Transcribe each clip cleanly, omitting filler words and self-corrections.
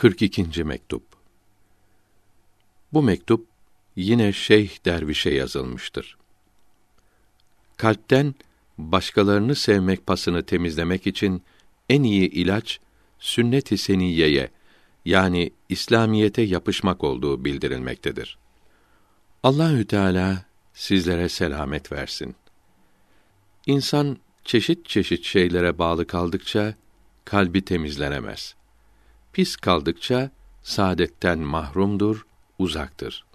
42. mektup. Bu mektup yine Şeyh Derviş'e yazılmıştır. Kalpten başkalarını sevmek pasını temizlemek için en iyi ilaç sünnet-i seniyyeye, yani İslamiyete yapışmak olduğu bildirilmektedir. Allahü Teala sizlere selamet versin. İnsan çeşit çeşit şeylere bağlı kaldıkça kalbi temizlenemez. Pis kaldıkça saadetten mahrumdur, uzaktır.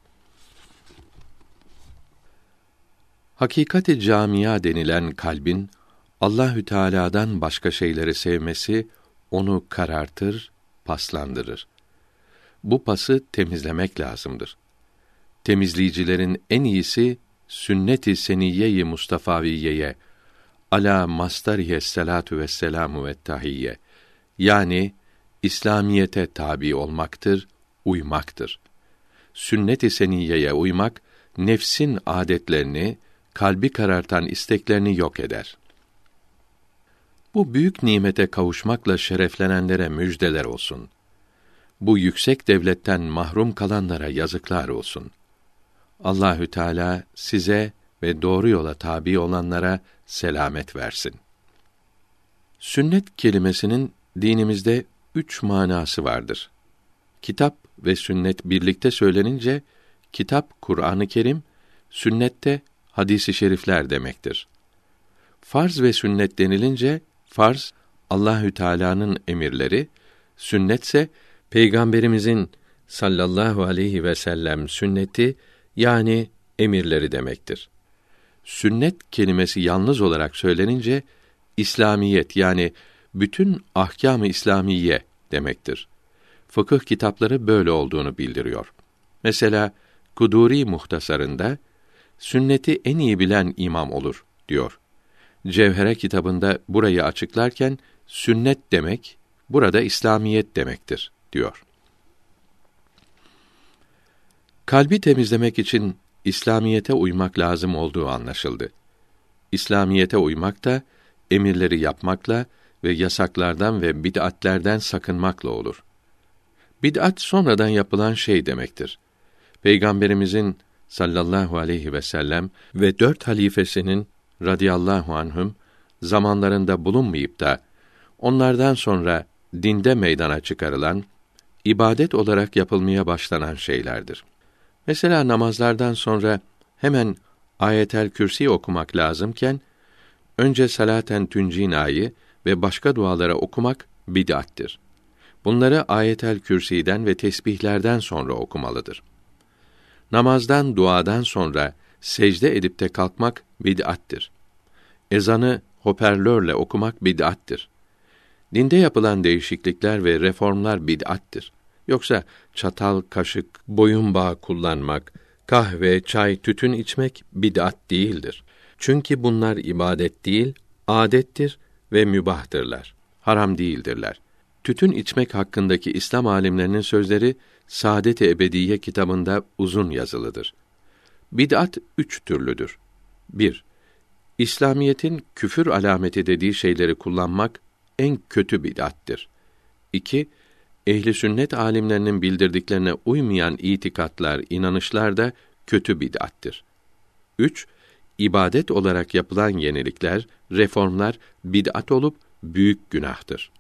Hakikat-i camia denilen kalbin Allahü Teala'dan başka şeyleri sevmesi onu karartır, paslandırır. Bu pası temizlemek lazımdır. Temizleyicilerin en iyisi sünnet-i seniyye-i Mustafaviyeye ala mastarihe salatu vesselamu ve tahiyye, yani İslamiyete tabi olmaktır, uymaktır. Sünnet-i seniyyeye uymak, nefsin adetlerini, kalbi karartan isteklerini yok eder. Bu büyük nimete kavuşmakla şereflenenlere müjdeler olsun. Bu yüksek devletten mahrum kalanlara yazıklar olsun. Allahü Teala size ve doğru yola tabi olanlara selamet versin. Sünnet kelimesinin dinimizde 3 manası vardır. Kitap ve sünnet birlikte söylenince, kitap Kur'an-ı Kerim, sünnette hadis-i şerifler demektir. Farz ve sünnet denilince, farz Allahü Teala'nın emirleri, sünnetse Peygamberimizin sallallahu aleyhi ve sellem sünneti, yani emirleri demektir. Sünnet kelimesi yalnız olarak söylenince, İslamiyet, yani bütün ahkâm-ı İslamiye demektir. Fıkıh kitapları böyle olduğunu bildiriyor. Mesela Kuduri Muhtasarında sünneti en iyi bilen imam olur diyor. Cevhere kitabında burayı açıklarken sünnet demek burada İslamiyet demektir diyor. Kalbi temizlemek için İslamiyete uymak lazım olduğu anlaşıldı. İslamiyete uymak da emirleri yapmakla ve yasaklardan ve bid'atlerden sakınmakla olur. Bid'at sonradan yapılan şey demektir. Peygamberimizin sallallahu aleyhi ve sellem ve 4 halifesinin radıyallahu anhüm zamanlarında bulunmayıp da onlardan sonra dinde meydana çıkarılan, ibadet olarak yapılmaya başlanan şeylerdir. Mesela namazlardan sonra hemen Ayetel Kürsi okumak lazımken, önce Salaten Tüncînâ'yı ve başka dualara okumak bid'attir. Bunları Ayetel Kürsi'den ve tesbihlerden sonra okumalıdır. Namazdan, duadan sonra secde edip de kalkmak bid'attir. Ezanı hoparlörle okumak bid'attir. Dinde yapılan değişiklikler ve reformlar bid'attir. Yoksa çatal, kaşık, boyun bağı kullanmak, kahve, çay, tütün içmek bid'at değildir. Çünkü bunlar ibadet değil, âdettir ve mübahtırlar. Haram değildirler. Tütün içmek hakkındaki İslam alimlerinin sözleri Saadet-i Ebediyye kitabında uzun yazılıdır. Bid'at 3 türlüdür. 1. İslamiyetin küfür alameti dediği şeyleri kullanmak en kötü bid'attir. 2. Ehli sünnet alimlerinin bildirdiklerine uymayan itikatlar, inanışlar da kötü bid'attir. 3. İbadet olarak yapılan yenilikler, reformlar bid'at olup büyük günahtır.